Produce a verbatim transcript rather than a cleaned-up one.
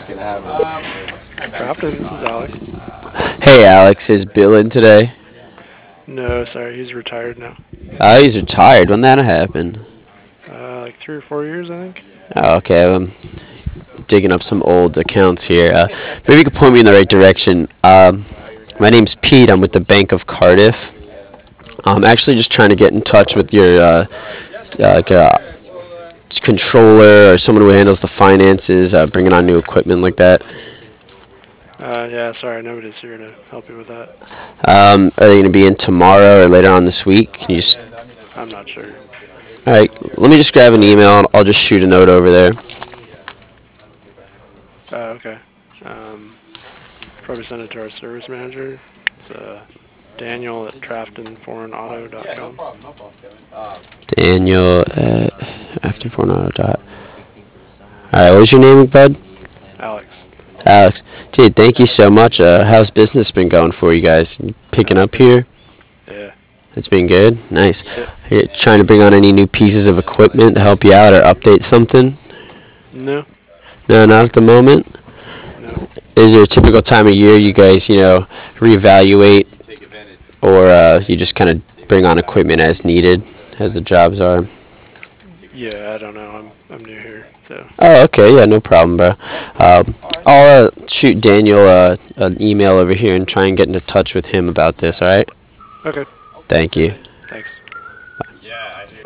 Crofton, this is Alex. Hey Alex, is Bill in today? No, sorry, he's retired now. Oh, he's retired. When that happened? Uh, like three or four years, I think. Oh, okay. I'm digging up some old accounts here. Uh, maybe you could point me in the right direction. Um, my name's Pete. I'm with the Bank of Cardiff. I'm actually just trying to get in touch with your uh, uh, like a controller or someone who handles the finances, uh, bringing on new equipment like that. Uh, yeah, sorry, nobody's here to help you with that. Um, are they going to be in tomorrow or later on this week? Can you just? I'm not sure. All right. Let me just grab an email. I'll just shoot a note over there. Uh, okay. Um, probably send it to our service manager. It's uh, Daniel at trafton foreign auto dot com. Daniel at after four dot. All right. What was your name, bud? Alex. Alex. Dude, thank you so much. Uh, how's business been going for you guys? Picking Uh, up here? yeah. It's been good. Nice. Yep. Are you trying to bring on any new pieces of equipment to help you out or update something? No. No, not at the moment. No. Is there a typical time of year you guys, you know, reevaluate, or uh, you just kind of bring on equipment as needed, as the jobs are? Yeah, I don't know. I'm I'm new here, so. Oh, okay. Yeah, no problem, bro. Um, I'll uh, shoot Daniel uh, an email over here and try and get into touch with him about this. All right. Okay. Thank you.